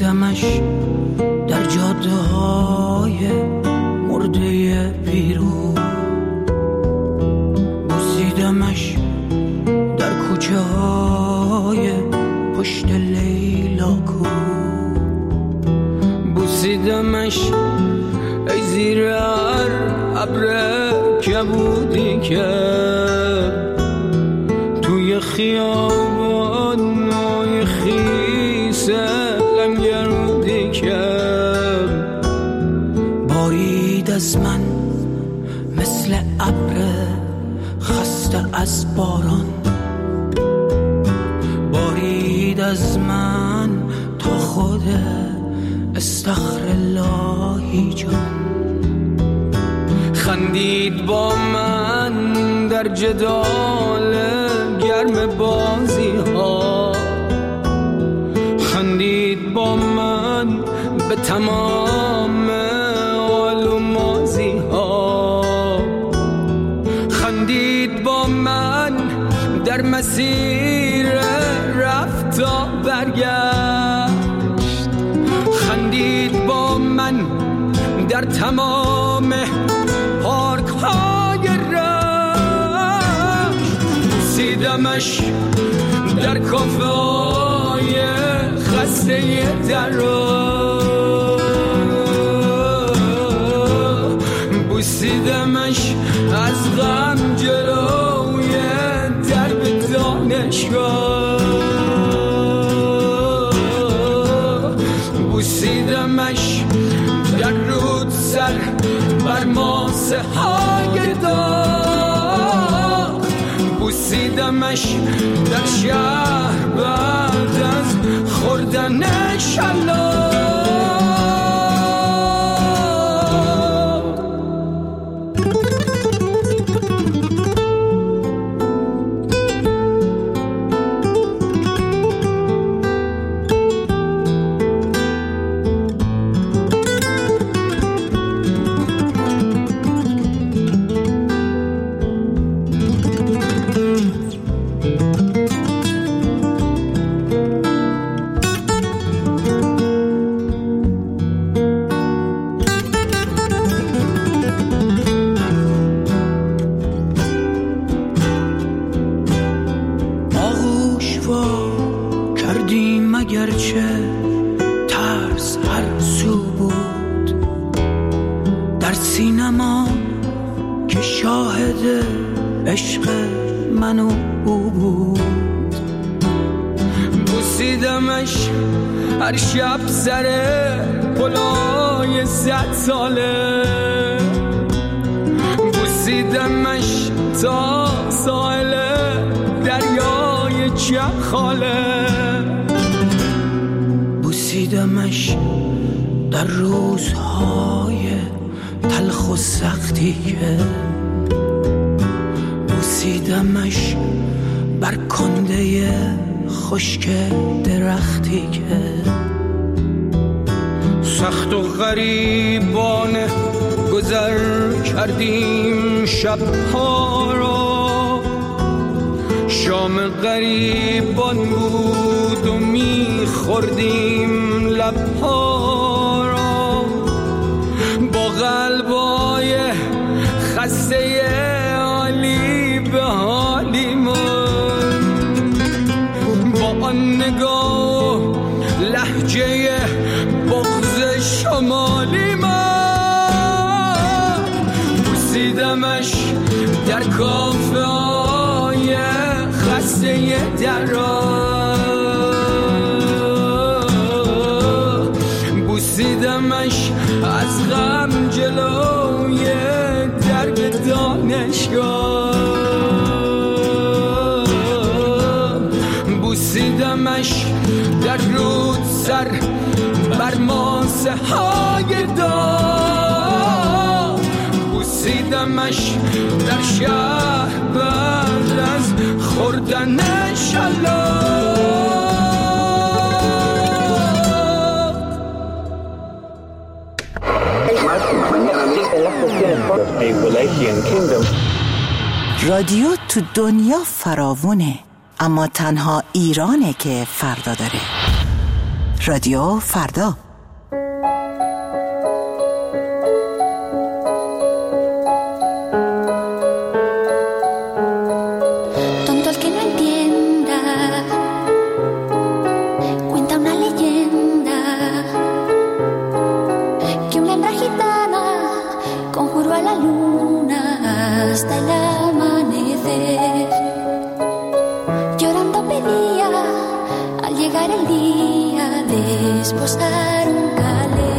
بوسیدمش در جاده های مرده بیرون، بوسیدمش در کوچه های پشت لیلاکو، بوسیدمش ای زیر هر ابر کبودی که توی خیابان های خیس لنگرودی که بارید از من مثل ابر خسته از باران، بارید از من تا خود استغفراللهی جان، خندید با من در جدال گرم بازی ها، خندید با من به تمام حال و مازی ها، خندید با من در مسیر رفت تا برگشت، خندید با من در تمام پارک های رشت، بوسیدمش در کافه های خسته درا، بوسیدمش از غم جلوی درب دانشگاه، بوسیدمش در رود سر بر ماسه های داغ، بوسیدمش در شهر بعد از خوردن شلاق. اگرچه ترس هر سو بود، در سینما که شاهد عشق من و او بود، بوسیدمش هر شب سر پلای 100 ساله، بوسیدمش تا ساحل دریای چخاله، بوسیدمش در روزهای تلخ و سختی که، بوسیدمش بر کنده خشک درختی که، سخت و غریبانه گذر کردیم شبها را، شام غریبان بود و میخوردیم لبها را، با قلبای خسته حالی به حالی من، با آن نگاه لهجه بغض شمالی من، بوسیدمش در کافه های خسته درا، بوسیدمش از غم جلوی درب دانشگاه، بوسیدمش در رود سر بر ماسه های داغ، بوسیدمش در شهر بعد از خوردن شلاق. رادیو تو دنیا فراوونه، اما تنها ایرانه که فردا داره. رادیو فردا. Hasta el amanecer, llorando pedía al llegar el día de esposar un calé.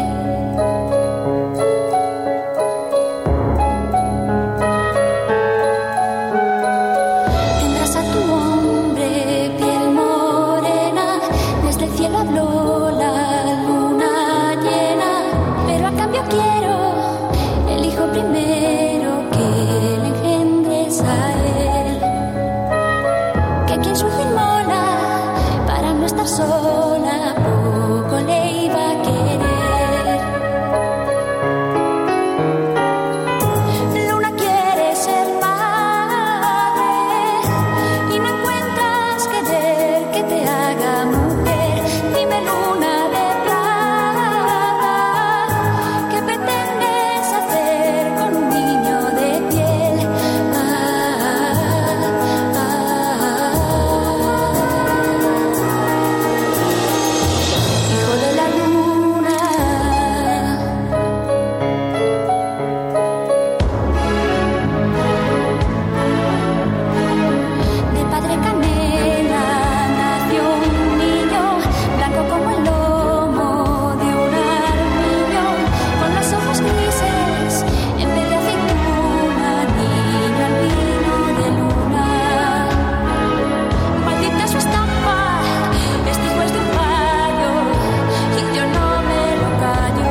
Tendrás a tu hombre piel morena, desde el cielo habló la luna llena, pero a cambio quiero el hijo primero que le engendres a él, que quien su hijo inmola para no estar sola, poco le iba a querer. Luna quiere ser madre y no encuentras querer que te haga mujer. Dime, luna de plata, ¿qué pretendes hacer con un niño de piel? Hijo de la luna, de padre canela nació un niño, blanco como el lomo de un armiño, con los ojos grises en vez de aceituna, niño albino de luna. Maldita su estampa, este hijo es de un rayo y yo no me lo callo.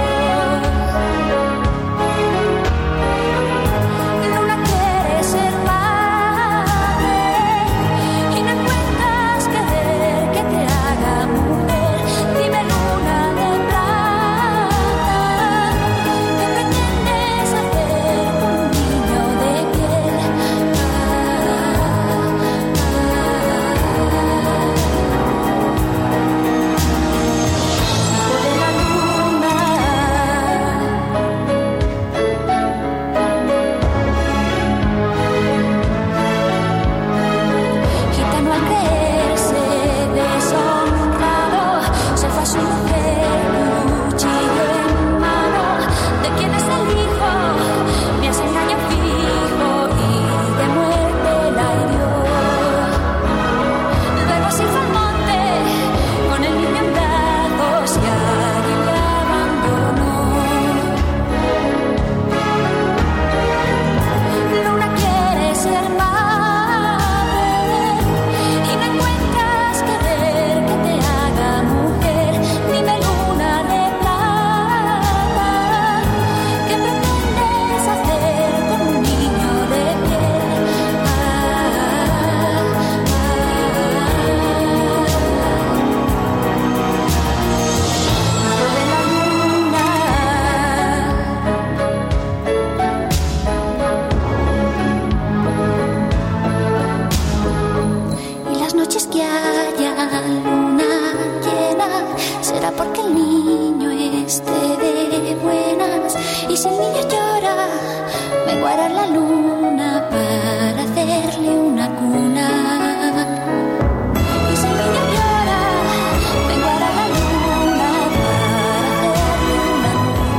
Luna quiere ser madre y no encuentras querer que te haga mujer. Dime, luna de plata, ¿qué pretendes hacer con un niño de piel? Hijo de la luna, gitano al creerse deshonrado, se fue a su mujer, cuchillo en mano. ¿De quién es el hijo? Me hace engaño fijo y de muerte la hirió. Luego se fue al monte con el niño en brazos y allí le abandonó. Luna quiere ser madre y no encuentras querer que te haga mujer. Dime, luna de plata, ¿qué pretendes hacer con un niño de piel? Hijo de la luna, y las noches que haya luna llena será porque el niño esté de buenas, y si el niño llora vengo a arar la luna para hacerle una cuna. Y si el niño llora vengo a arar la luna para hacerle una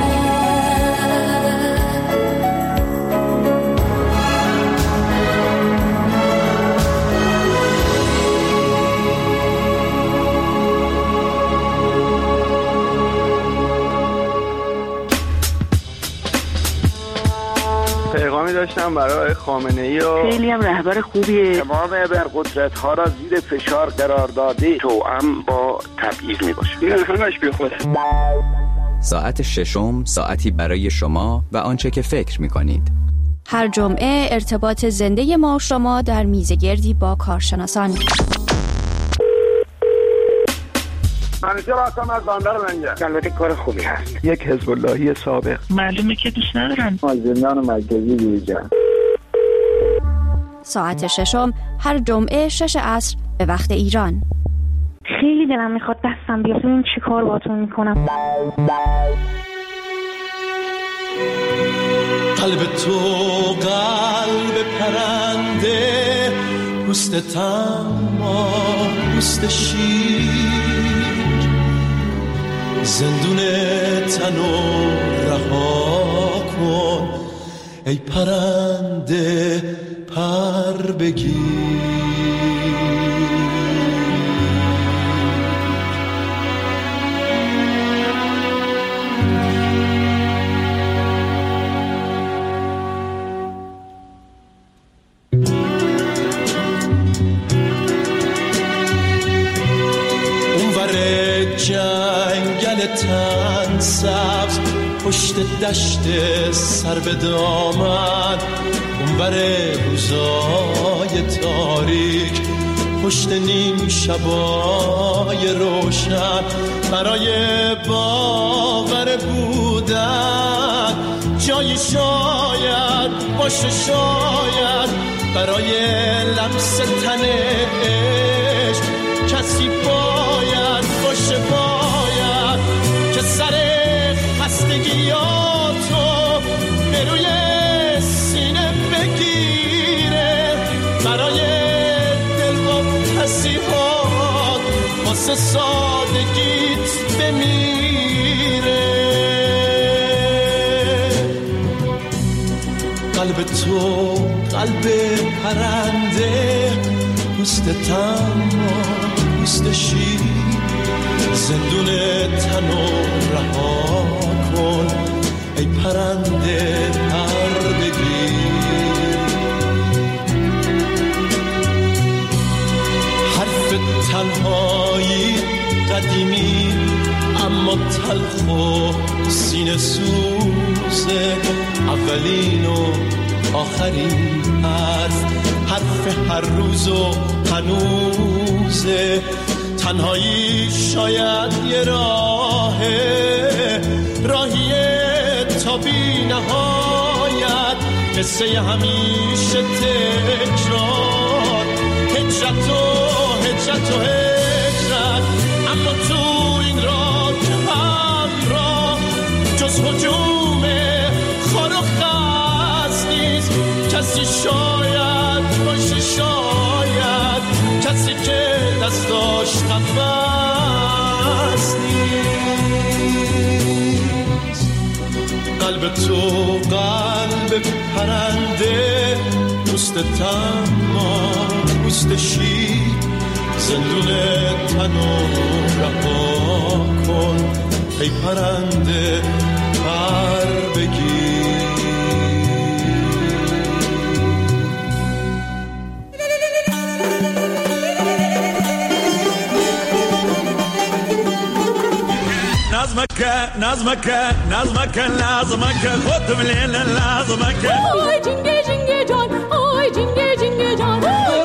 پیغامی داشتم برای خامنه‌ای و خیلی هم رهبر خوبیه. تمام ابرقدرت‌ها را زیر فشار قرار داده، توأم با تبعیض میباشه. این همش بیخوده. ساعت ششم، ساعتی برای شما و آنچه که فکر می‌کنید. هر جمعه ارتباط زنده ما و شما در میزگردی با کارشناسان. منیجر هستم از بندر منجر. البته کار خوبی هست. یک حزب اللهی سابق. معلومه که دوست ندارن. زندان مرکزی بیرجان. ساعت ششم هر جمعه 6 عصر به وقت ایران. خیلی خیلی دلم میخواد دستم بیاد ببین چی کار باهاتون میکنم. قلب تو قلب پرنده، پوست تما پوست شیر، زندون تنو رها کن ای پرنده پر بگیر. جنگل تن سبز پشت دشت سر به دامن، اونور روزای تاریک پشت نیم شبای روشن، برای باور بودن جایی شاید باشه، شاید برای لمس تن عشق کسی باید باشه، باید که سر خستگیاتو به روی سینه بگیره، برای دلواپسی‌هات واسه سادگیت بمیره. قلب تو قلب پرنده، پوست تما پوست شیر، زندون تنو رها کن ای پرنده پر بگیر. حرف تنهایی قدیمی اما تلخ و سینه سوزه، اولین و آخرین حرف هر روز و هنوزه. تنهایی شاید یه راهیه تا بی نهایت، قصه همیشه تکرار، هجرت و هجرت، اما تو این راه همراه جز هجوم خار و خس نیست کسی، شاید باشه، شاید کسی که دستاش قفس نیست. قلب تو قلب پرنده، پوست تما پوست شیر، زندون تنو رها کن ای پرنده پر بگیر. نظمك خود مليل لازمك آی جنگه جنگه جان، آی جنگه جنگه جان،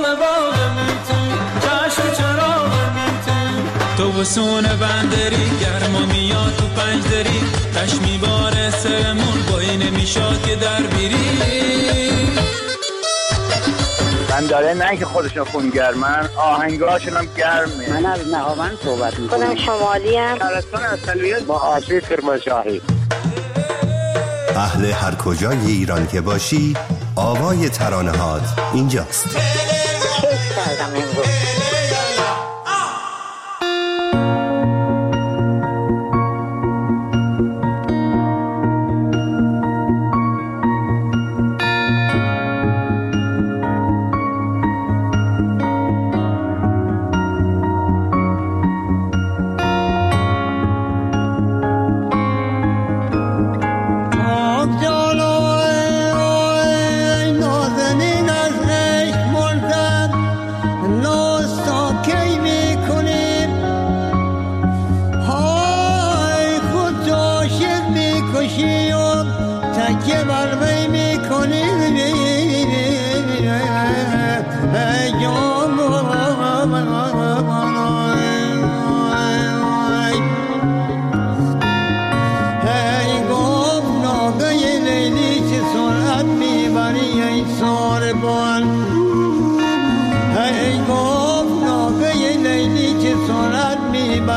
چشم چراغ تو بسون بندری، گرما میاد تو پنجدری، تشمی باره سرمون بایی نمیشاد که در بیری. بنداره نه که خودشون خونگرمن، آهنگاشون هم گرمه. من از نهاوند صحبت میکنم. خودم شمالی ام. شهرستان اصلیه با آسوی کرمانشاهی. اهل هر کجای ایران که باشی، آوای ترانه‌هات اینجاست. کیف کردم امروز.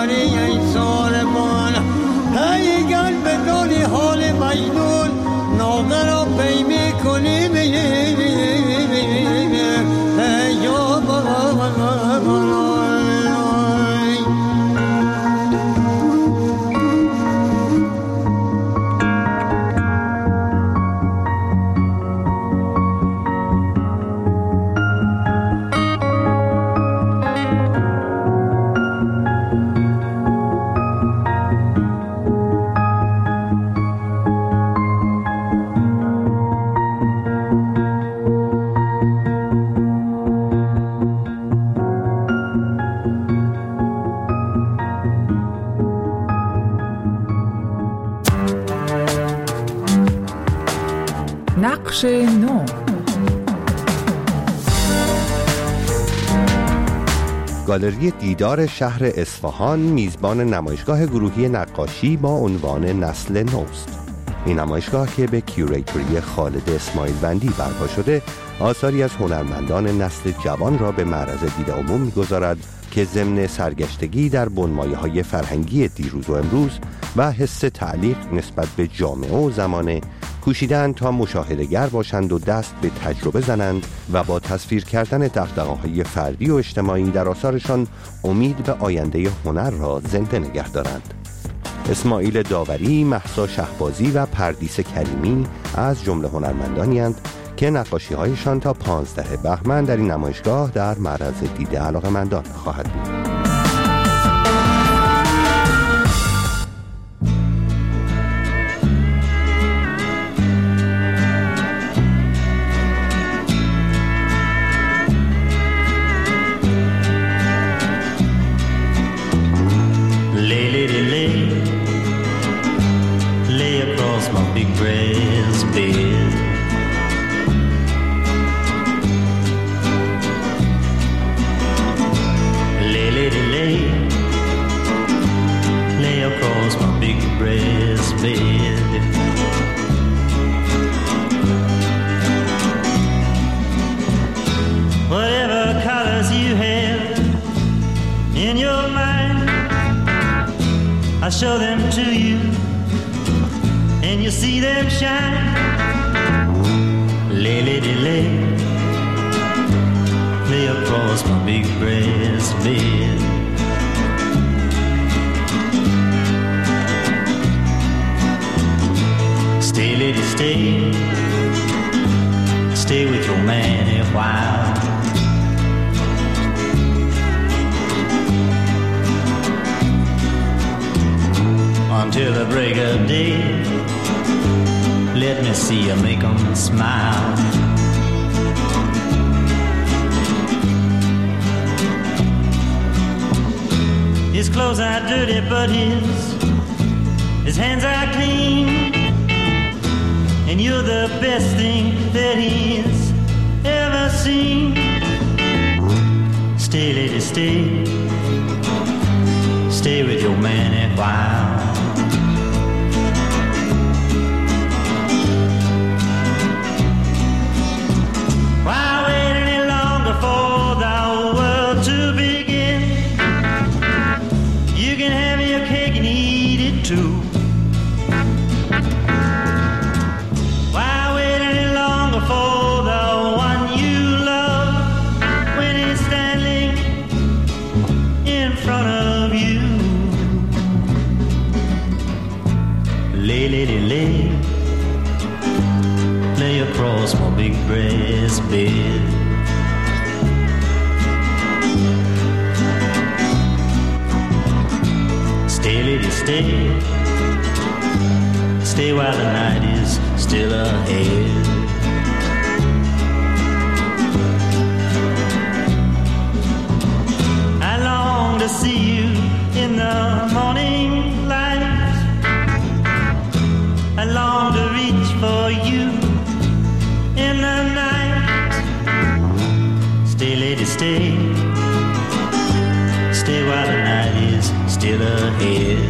داری ای سالمان ای قلب داری حال مجنون ناظر را پی میکنی نقش نو. گالری دیدار شهر اصفهان میزبان نمایشگاه گروهی نقاشی با عنوان نسل نوست. این نمایشگاه که به کیوریتوری خالد اسماعیل بندی برپا شده، آثاری از هنرمندان نسل جوان را به معرض دید عموم می‌گذارد که ضمن سرگشتگی در بنمایه‌های فرهنگی دیروز و امروز و حس تعلیق نسبت به جامعه و زمانه کوشیدند تا مشاهده‌گر باشند و دست به تجربه زنند و با تصویر کردن دغدغه‌های فردی و اجتماعی در آثارشان امید به آینده هنر را زنده نگه دارند. اسماعیل داوری، مهسا شهبازی و پردیس کریمی از جمله هنرمندانی اند که نقاشی‌هایشان تا 15 بهمن در این نمایشگاه در معرض دید علاقه‌مندان خواهد بود. I'll show them to you, and you'll see them shine. Lay, lady, lay, lay across my big breast bed. Stay, lady, stay, stay with your man a while. Until the break of day, let me see you make 'em smile. His clothes are dirty, but his hands are clean, and you're the best thing that he's ever seen. Stay, lady, stay, stay with your man a while. Too. Why wait any longer for the one you love when he's standing in front of you? Lay, lady, lay, lay across my big breast bed. Stay, lady, stay, stay while the night is still ahead. I long to see you in the morning light. I long to reach for you in the night. Stay, lady, stay, stay while the night is still ahead.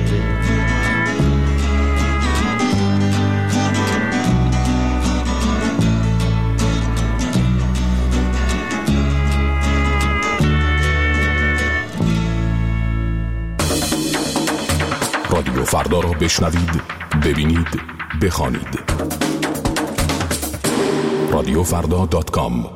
فردا را بشنوید، ببینید، بخوانید. رادیوفردا.com.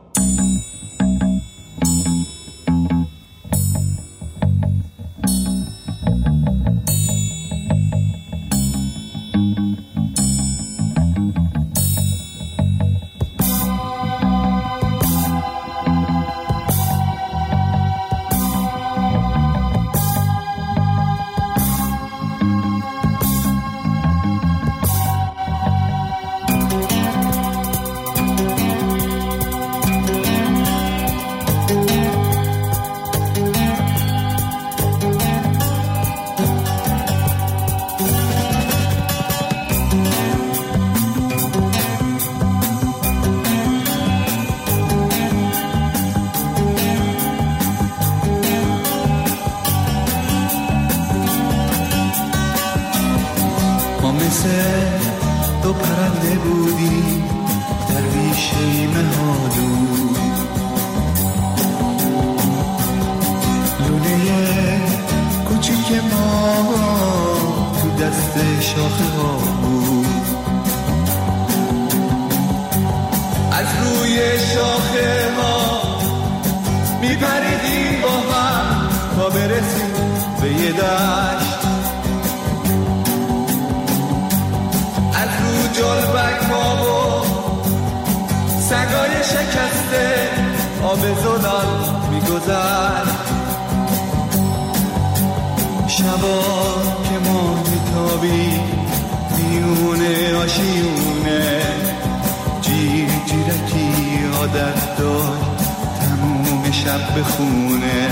دو پرنده بودی در بیشه مهالو، لونه کوچیک ما تو دست شاخه ها بود. از روی شاخه ها میپریدیم با هم تا برسیم به یه دشت. از رو جلبک ها و سگای شکسته آب زلال میگذشت. شبا که ما میتابیم میونه آشیونه، جیر جیرکی عادت داشت تموم شب بخونه،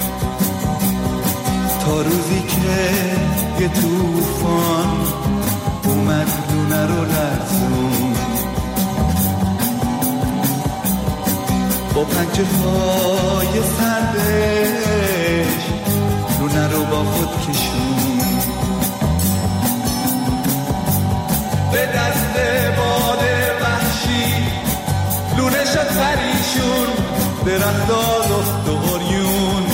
تا روزی که یه توفان اومد لونه رو لرزون، با پنجه های سردش لونه رو با خود کشون. به دست باد وحشی لونه شد پریشون، درختا لخت و عریون.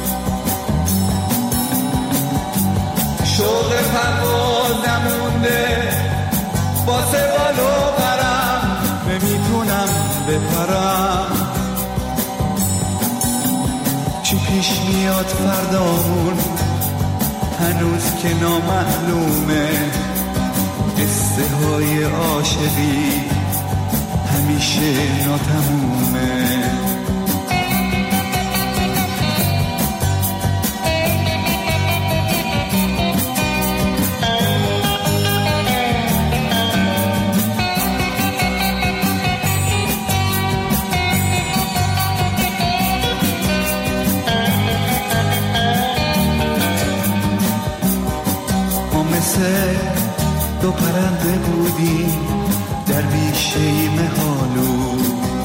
شوق پرواز نمونده واسه بالو برم، نمیتونم بپرم. چی پیش میاد فردامون هنوز که نامعلومه، قصه های عاشقی همیشه ناتمومه. دو پرنده بودیم در بیشه مهالو،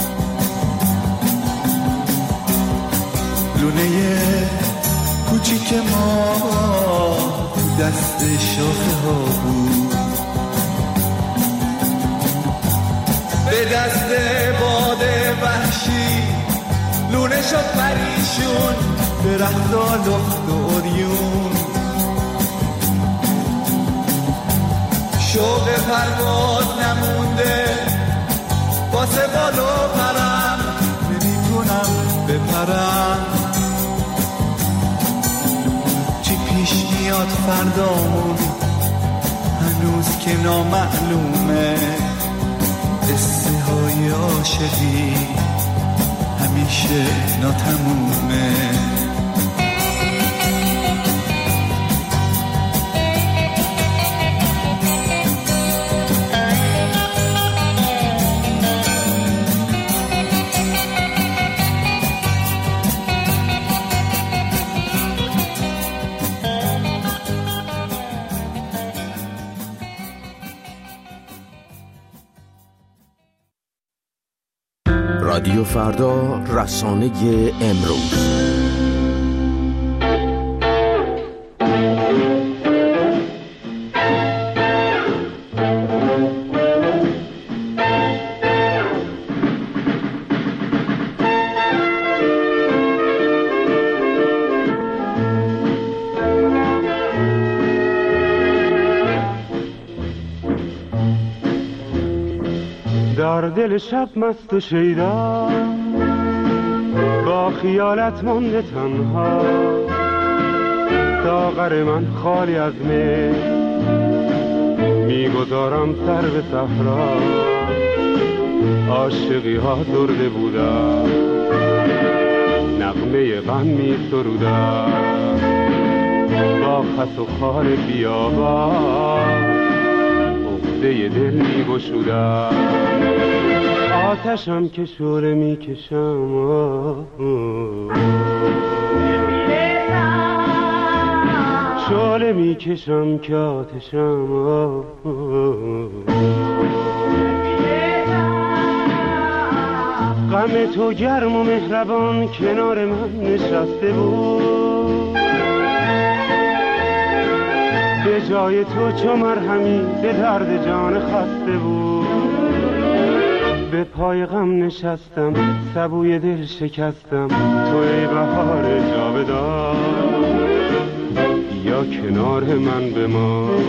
لونه کوچیک ما دست شاخه ها بود. به دست باد وحشی لونه شد پریشون، درختا لخت و عریون. شوق پرواز نمونده واسه بالو پرم، نمیتونم بپرم. چی پیش میاد فردامون هنوز که نامعلومه، قصه های عاشقی همیشه ناتمومه. رادیو فردا، رسانه امروز. در دل شب مست و شیدا با خیالت مانده تنها، ساغر من خالی از می میگذارم سر به صحرا. عاشقی ها درده بودم، نغمه غم می سرودم، با خس و خار بیابان عقده دل می گشودم. آتشم که شعله می کشم، شعله می کشم که آتشم. غم تو گرم و مهربان کنار من نشسته بود، به جای تو چو مرهمی به درد جان خسته بود. به پای غم نشستم سبوی دل شکستم، تو ای بهار جاودان یا کنار من بمان.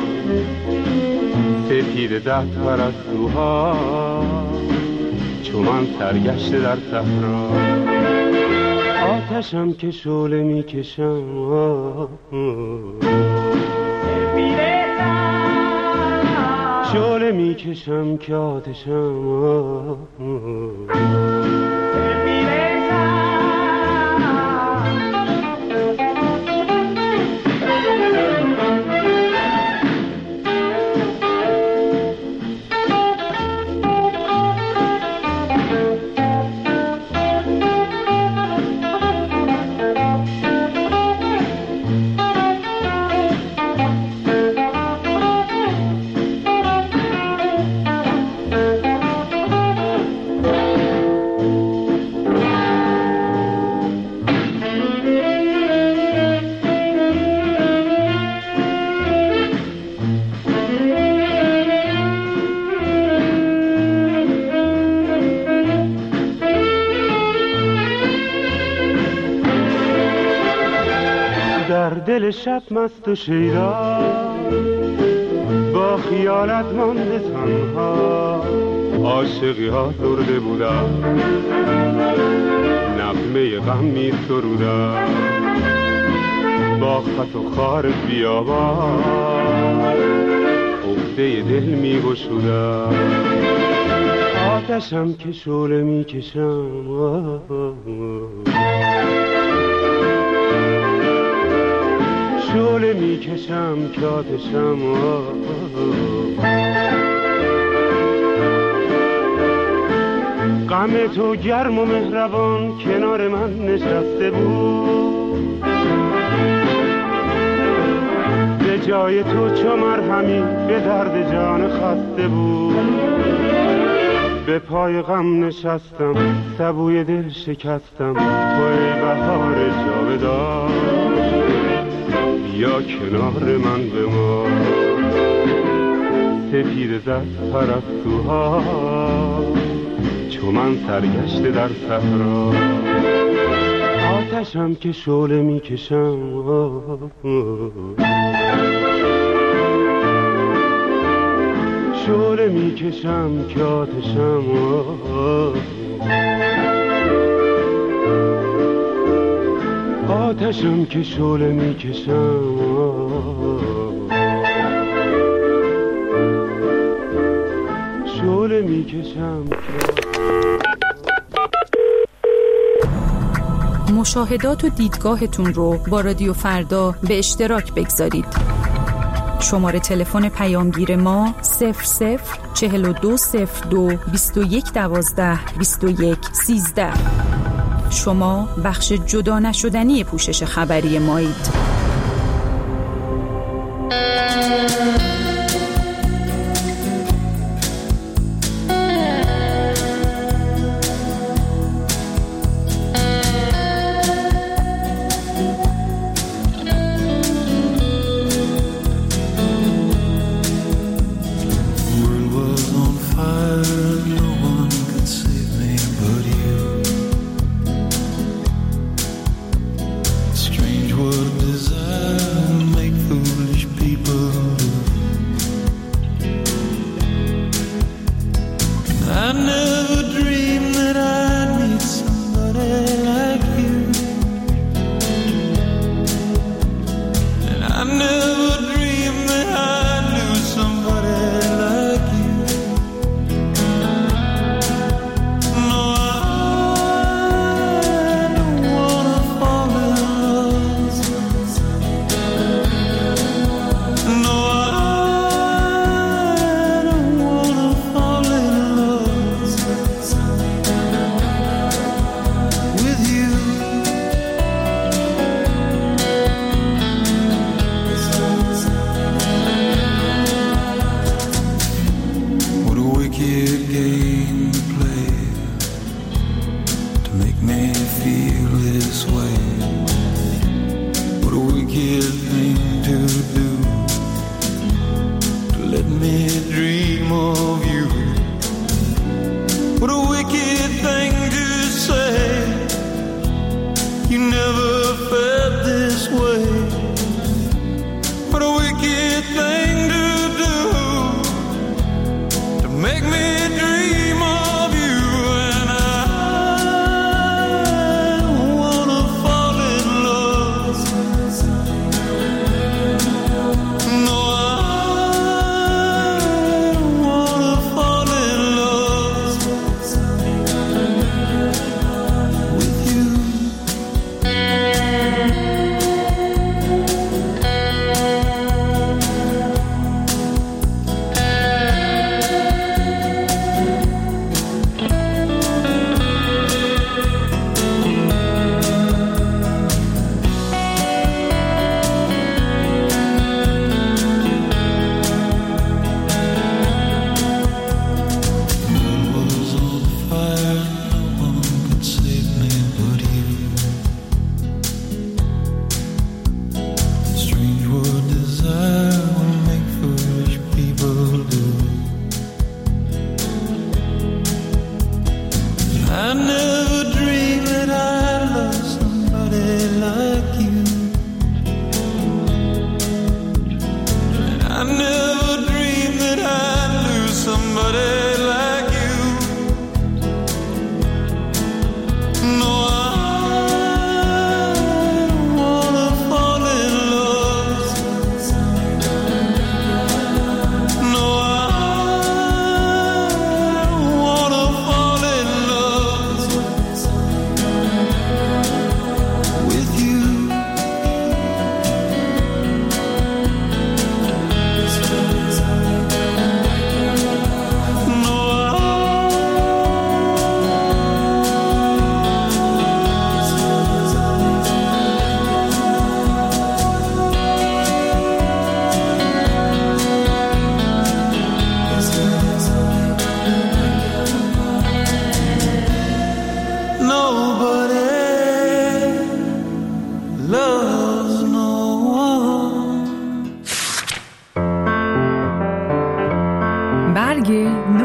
سپید دست پرستوها چو من سرگشته در صحرا. آتشم که شعله می کشم، شعله می کشم که آتشم. دل شب مست و شیدا با خیالت مانده تنها. عاشقی ها درده بودم، نغمه غم می سرودم، با خط و خار بیابان عقده دل می گشودم. آتشم که شعله می کشم، شعله می کشم که آتشم. غم تو گرم و مهربان کنار من نشسته بود، به جای تو چو مرهمی به درد جان خسته بود. به پای غم نشستم سبوی دل شکستم، تو ای بهار جاودان یا کنار من بمان. سپید دست پرستوها چو من سرگشته در صحرا. آتشم که شعله می کشم، شعله می کشم که آتشم. آتشم که شعله می کشم، شعله می کشم. مشاهدات و دیدگاهتون رو با رادیو فردا به اشتراک بگذارید. شماره تلفن پیامگیر ما 004202 2112 2113. شما بخش جدا نشدنی پوشش خبری مایید. What never dreamed that I'd meet somebody like you, and I never dreamed that I'd lose somebody like you. No, I don't wanna fall in love. No, I don't wanna fall in love with you. What a wicked game to play to make me feel this way. What a wicked thing to do, to let me dream of you. What a wicked thing to say, you never felt this way. What a wicked thing to do, to make me dream of you. And I don't wanna fall in love. No, I don't wanna fall in love with you. Was on fire, no one could save me but you. Strange what desire will make foolish people do. I never dreamed that I'd love somebody like you, and I never dreamed that I'd lose somebody like you. No, I don't wanna fall in love. No, I don't wanna fall in love with you. No, nobody loves no one. برگ نو.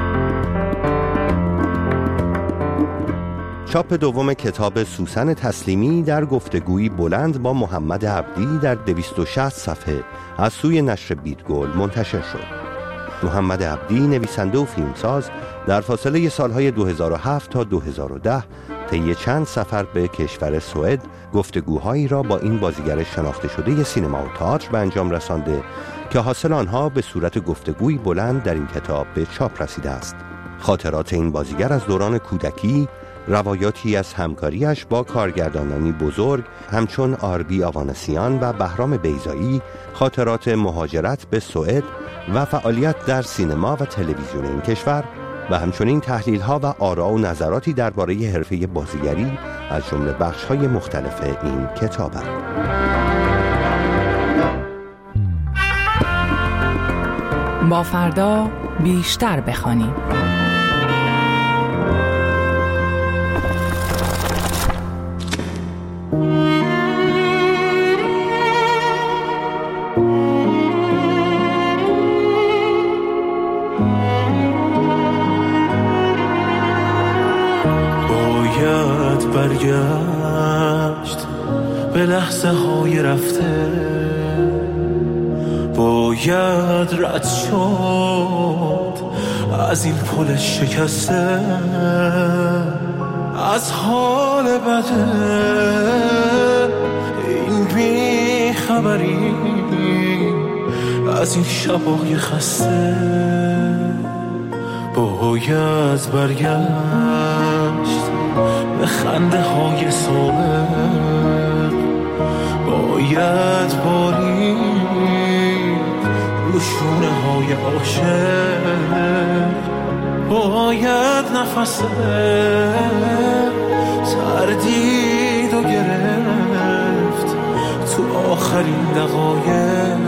چاپ دوم کتاب سوسن تسلیمی در گفتگویی بلند با محمد عبدی در 260 صفحه از سوی نشر بیدگل منتشر شد. محمد عبدی نویسنده و فیلمساز در فاصله سالهای 2007 تا 2010 طی چند سفر به کشور سوئد گفتگوهایی را با این بازیگر شناخته شده سینما و تئاتر به انجام رسانده که حاصل آنها به صورت گفتگویی بلند در این کتاب به چاپ رسیده است. خاطرات این بازیگر از دوران کودکی، روایاتی از همکاریش با کارگردانانی بزرگ همچون آربی آوانسیان و بهرام بیضایی، خاطرات مهاجرت به سوئد و فعالیت در سینما و تلویزیون این کشور و همچنین تحلیل‌ها و آرا و نظراتی درباره حرفه بازیگری از جمله بخش‌های مختلف این کتابند. با فردا بیشتر بخوانیم. باید برگشت به لحظه های رفته، باید رد شد از این پل شکسته، از حال بده این بی خبری، از این شبای خسته باید برگشت به خنده های سابق، باید بارید رو شونه های عاشق، باید نفس تردید و گرفت تو آخرین دقایق.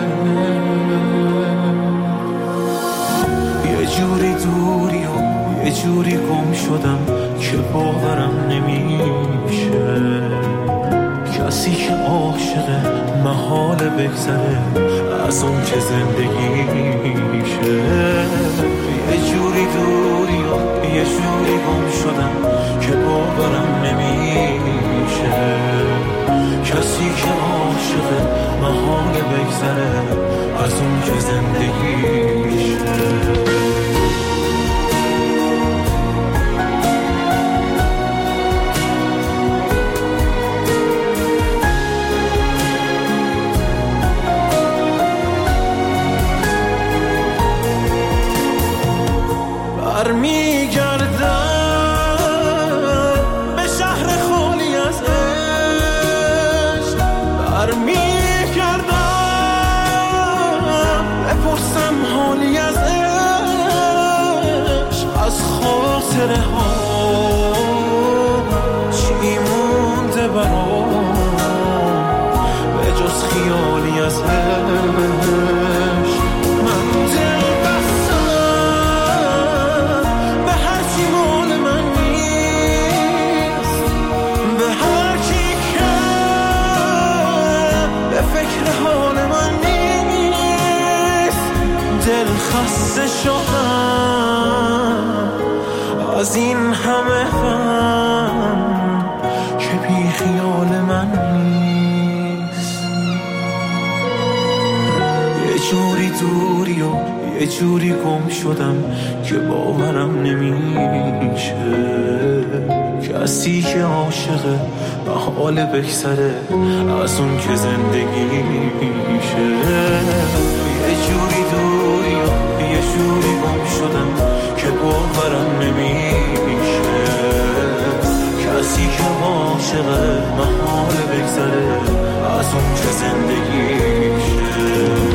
یه جوری دوری و یه جوری گم شدم که باورم نمیشه، کسی که عاشقه محال بگذره از اون که زندگیشه. یه جوری دوری و یه جوری گم شدم که باورم نمیشه، کسی که عاشقه محال بگذره از اون که زندگیشه. چی مونده برام به جز خیالی از عشق؟ من دل بستم به هر چی مال من نیست، به هر کی که به فکر حال من نیست. دل خسته شدم از این همه غم که بی خیال من نیست. یه جوری دوری و یه جوری گم شدم که باورم نمیشه، کسی که عاشقه محال بگذره از اون که زندگیشه. یه جوری دوری و یه جوری گم شدم که باورم نمیشه، کسی که عاشقه محال بگذره از اون که زندگیشه.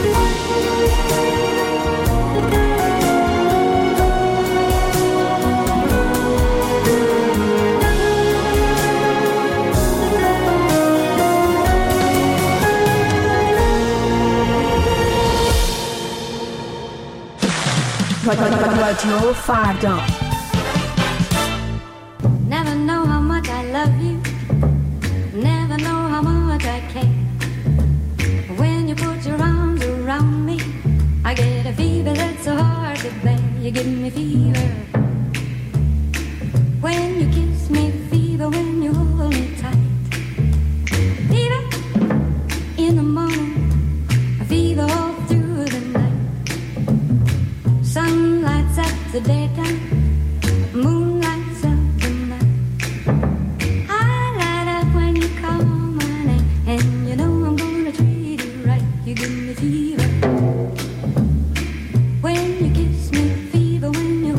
رادیو فردا. Never know how much I love you, never know how much I care. When you put your arms around me, I get a fever that's so hard to bear. You give me fever when you kiss me, fever when you hold me tight. Fever in the morning, a fever all through the night. Sun lights up the daytime, moon lights up the night. I light up when you call my name, and you know I'm gonna treat you right. You give me fever when you kiss me, fever when you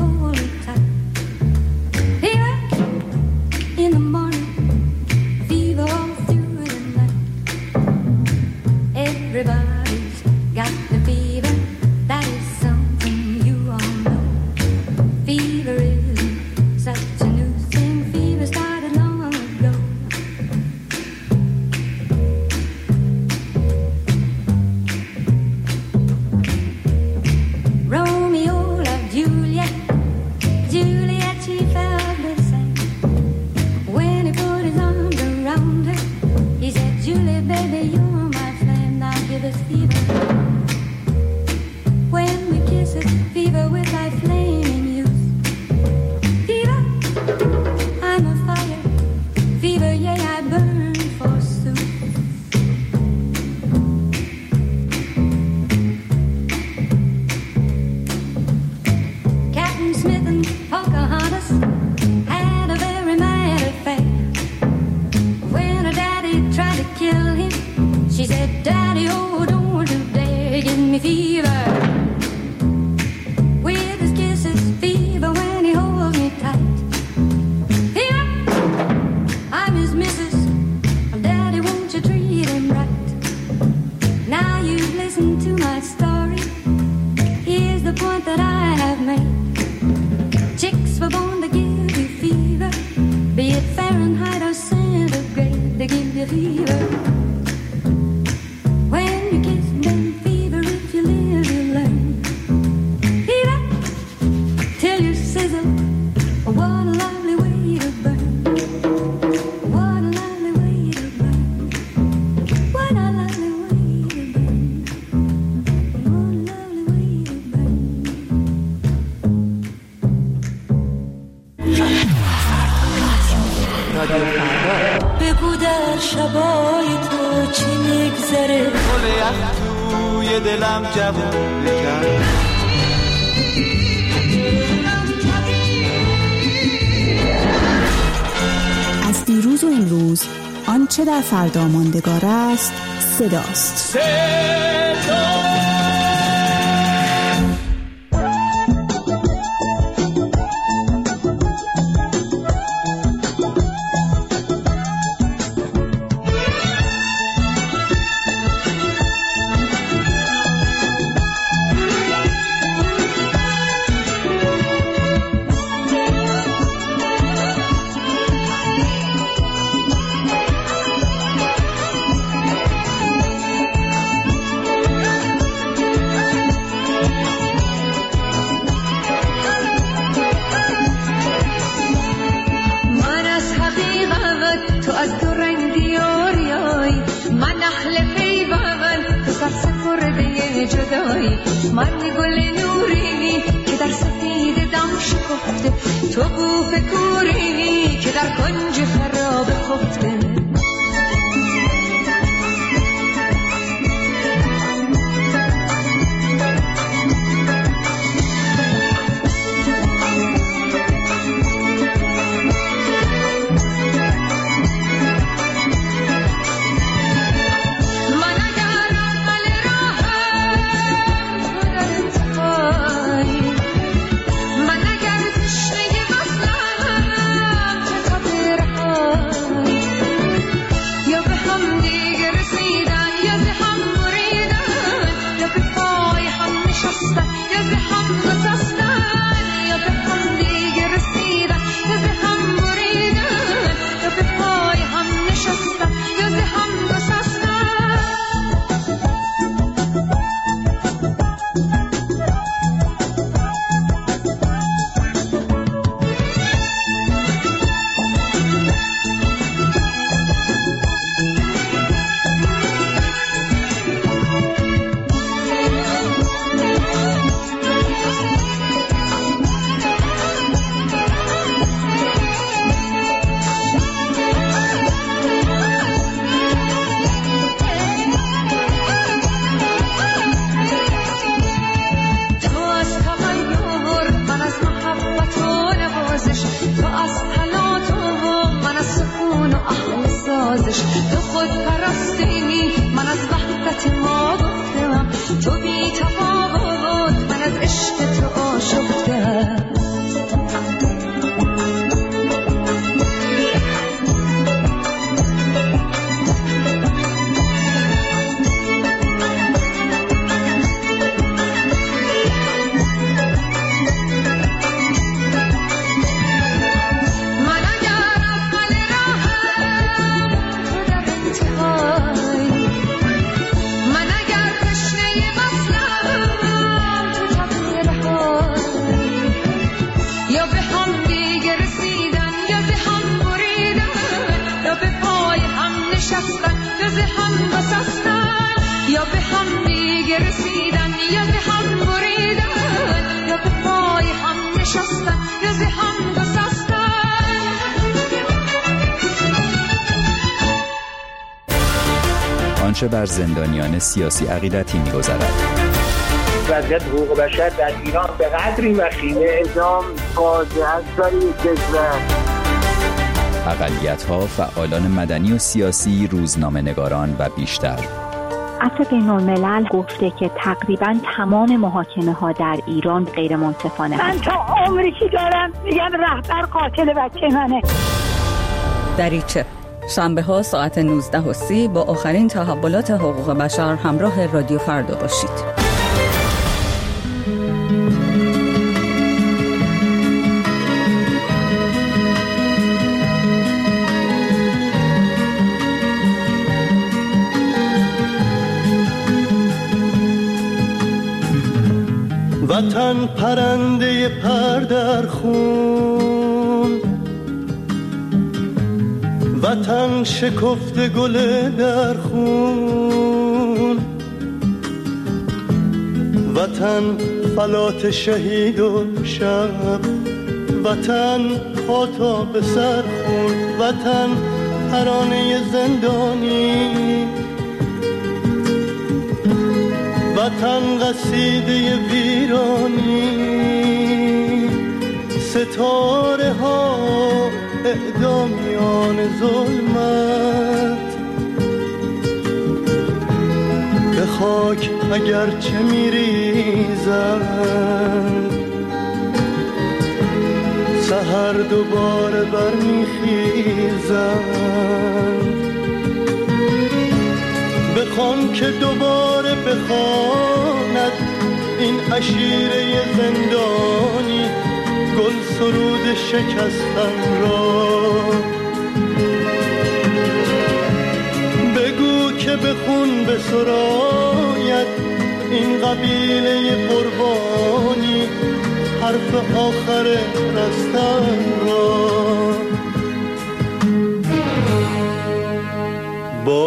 رادیو فردا. بگو در شبای تو چی میگذره، گل یخ توی دلم جوونه کرد. از دیروز و امروز آنچه در فردا ماندگار است صداست. من گل نورینی که در سفید دم شکفته، تو بوف کورینی که در کنج خراب خفته. آنچه بر زندانیان سیاسی عقیدتی می‌گذرد. وضعیت حقوق بشر در ایران به قدری وخیمه، اعدام فاجعه است برای کشور. اقلیت‌ها، فعالان مدنی و سیاسی، روزنامه‌نگاران و بیشتر. عفو بین‌الملل گفته که تقریباً تمام محاکمه‌ها در ایران غیر منصفانه من تا عمری که دارم میگم رهبر قاتل بچه منه. دریچه شنبه ها ساعت 19:30 با آخرین تحولات حقوق بشر همراه رادیو فردا باشید. وطن پرنده پر در خون، وطن شکفته گل در خون، وطن فلات شهید و شب، وطن پا به سر خورد، وطن ترانه زندانی، وطن قصیده ویرانی، ستاره ها اعدامیان ظلمت، به خاک اگرچه میریزند سحر دوباره برمیخیزند، بخوان که دوباره بخواند این عشیره زندانی گل سرود شکستن را، بگو که به خون بسراید این قبیله قربانی حرف آخر رستن را، با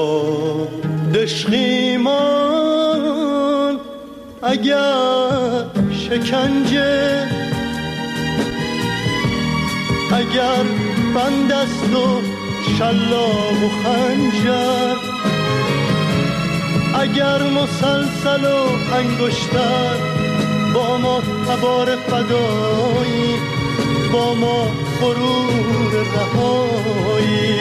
دشخیمان اگر شکنجه، اگر بند است و شلاق و خنجر، اگر مسلسل و انگشتر با ما تبار فدایی، با ما غرور رهایی،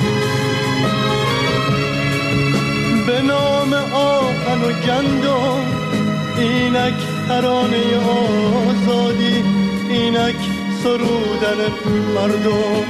به نام آهن و گندم اینک ترانه آزادی، اینک سرودن مردم.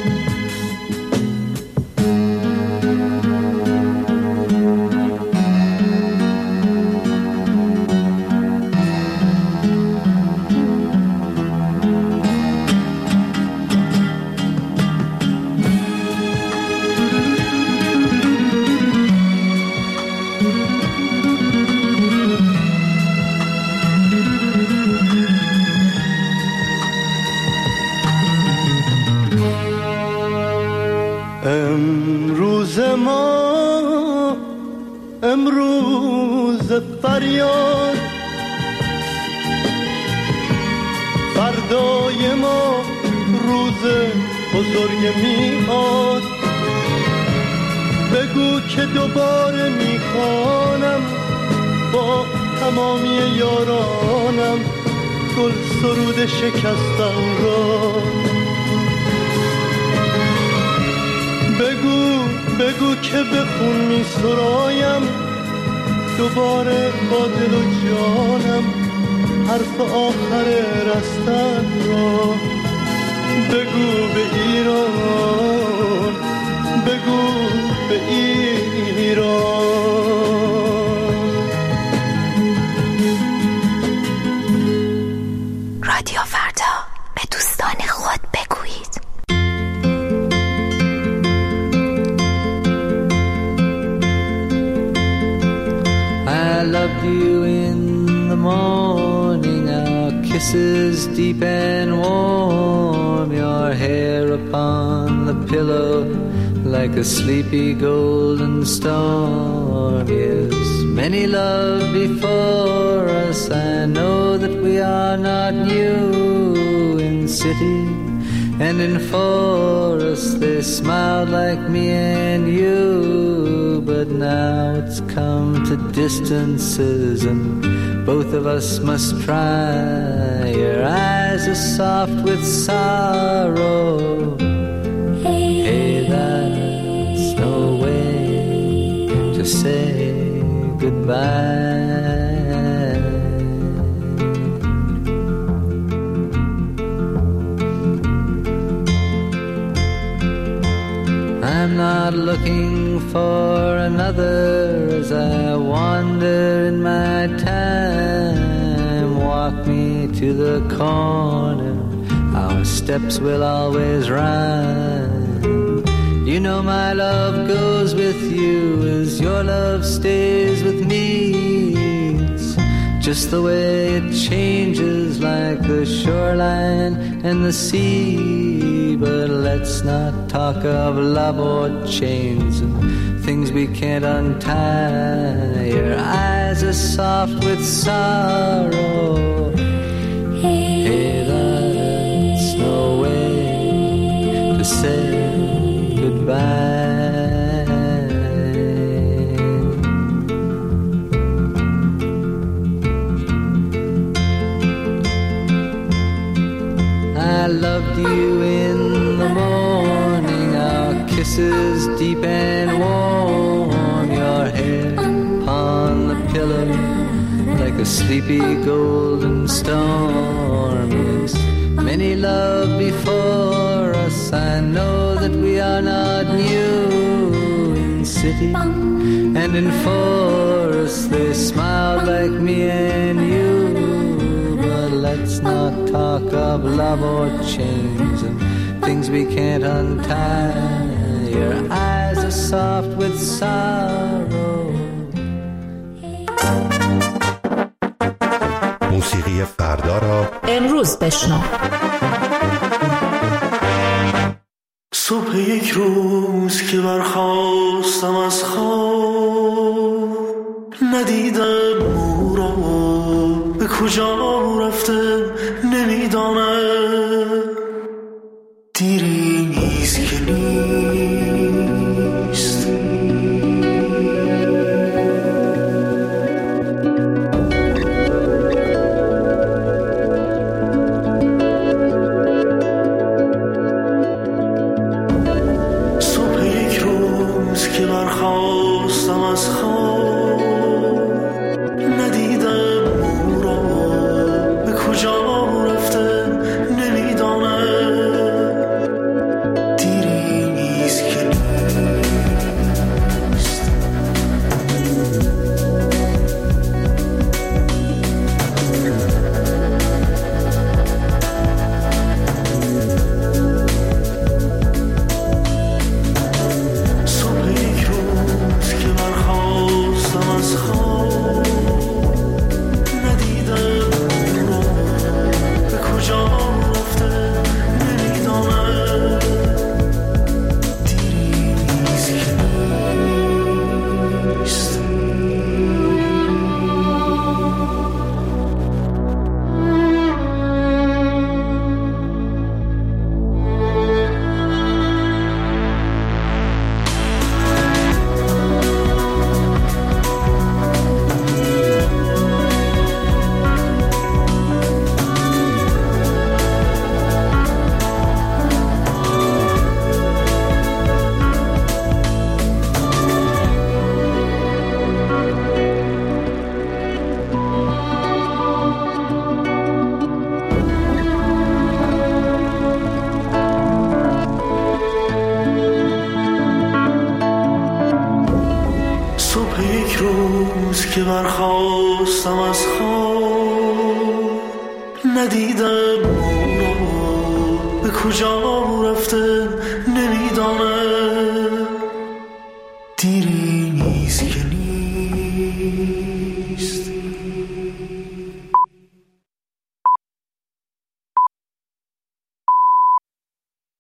امروز فریاد، فردای ما روز بزرگ میاد، بگو که دوباره میخوانم با تمامی یارانم گل سرود شکستن را، بگو که به خون می سرایم دوباره با دل و جانم حرف آخر رستن را، بگو به ایران، بگو به ایران. رادیو فردا، به دوستان خود بگویید. I loved you in the morning, our kisses deep and warm, your hair upon the pillow like a sleepy golden storm. Yes, many love before us, I know that we are not new. In city and in forest they smiled like me and you, but now it's come to distances and both of us must try. Your eyes are soft with sorrow, hey, that's no way to say goodbye. I'm not looking for another as I wander in my time. Walk me to the corner, our steps will always rhyme. You know my love goes with you as your love stays with me. It's just the way it changes like the shoreline and the sea. But let's not talk of love or chains and things we can't untie. Your eyes are soft with sorrow, hey, that's no say goodbye. I loved you in the morning, our kisses deep and warm, your head upon the pillow like a sleepy golden storm. Yes, many love before us, I know that we are not new. In city and in forest they smiled like me and you. But let's not talk of love or chains and things we can't untie. Your eyes are soft with sorrow. موسیقی فردا را امروز بشنو. صبح یک روز که برخاستم از خواب، ندیدم او را، به کجا رفته نمیدانم. دیری نیست که نیست، صبح یک روز که برخاستم از خواب، ندیدم او را، به کجا رفته نمیدانم. دیری نیست که نیست. صبح یک روز که برخاستم از خواب، ندیدم او را، به کجا رفته نمیدانم. دیری نیست که نیست. صبح یک روز که برخاستم از خواب، ندیدم او را، به کجا رفته نمیدانم.